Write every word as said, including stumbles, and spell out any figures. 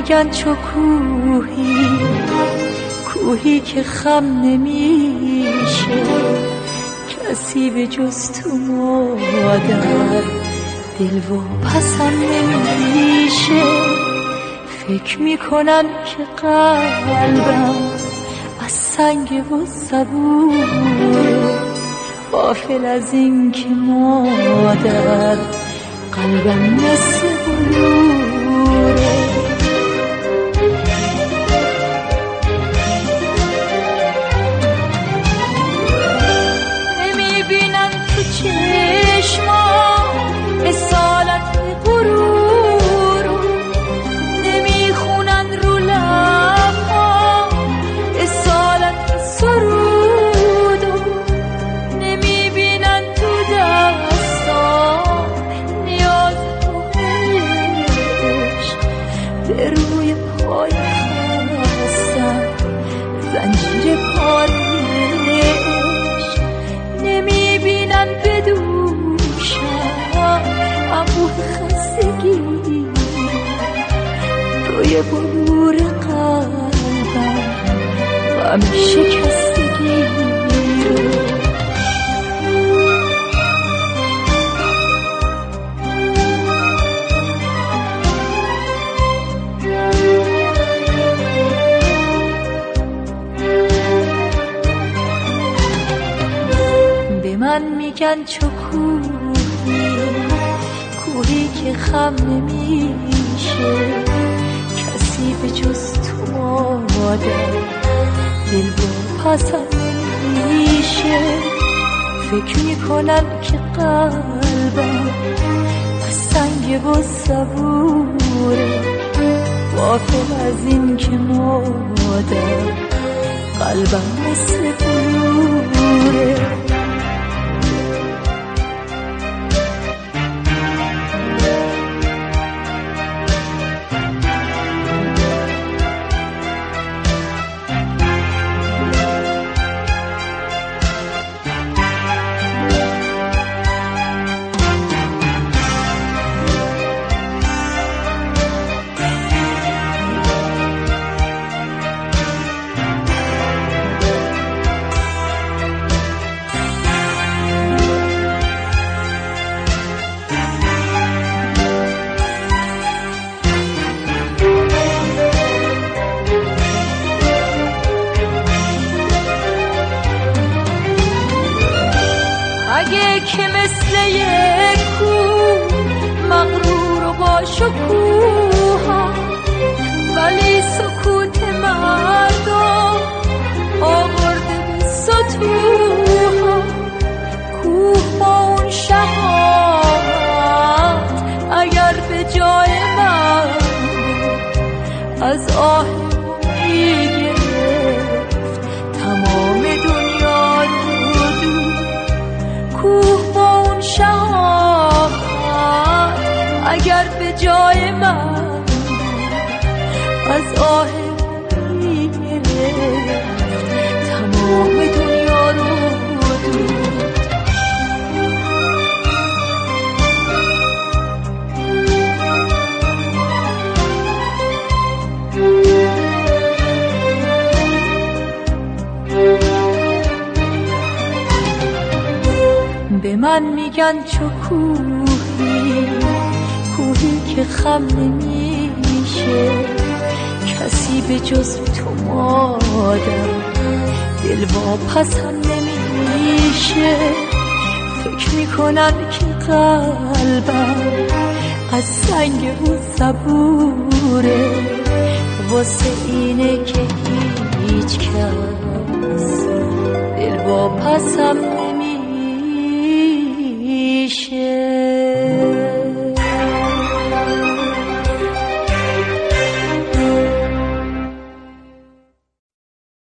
میگن چو کوهی، کوهی که خم نمیشه، کسی به جز تو مادر دل و پسم نمیشه. فکر میکنن که قلبم از سنگ و صبوره، غافل از این که مادر قلبم مثل بلوره. نمیبینن تو چشمام اصالت غرور، نمیخونن رو لبام اصالت سرود، نمیبینن تو دستام نیاز به روی پای خستم زنجیر پارش، نمیبینن بدوشم انبوه خستگی، روی بلور قلبم غم شکستگی رو. من میگن چو کوهی، کوهی که خم نمیشه، کسی به جز تو مادر دل با پسم نمیشه. فکر میکنن که قلبم از سنگ و صبوره، غافل از این که مادر قلبم مثل بلوره. اگه که مثل یک کوه مغرور و با شکوه، ولی سکوت مردم آورده به سطوح، کوه با اون شهامت اگر به جای من از آه میگرفت تمام دنیا رو دور، کوه با اون شهامت اگر به جای من از آه میگرفت تمام دنیا رو دور. به من میگن چو کوهی، کوهی که خم نمیشه، کسی به جز تو مادر دل واپسم نمیشه. فکر میکنن که قلبم از سنگ و صبوره، واسه اینه که هیچ کس دل واپسم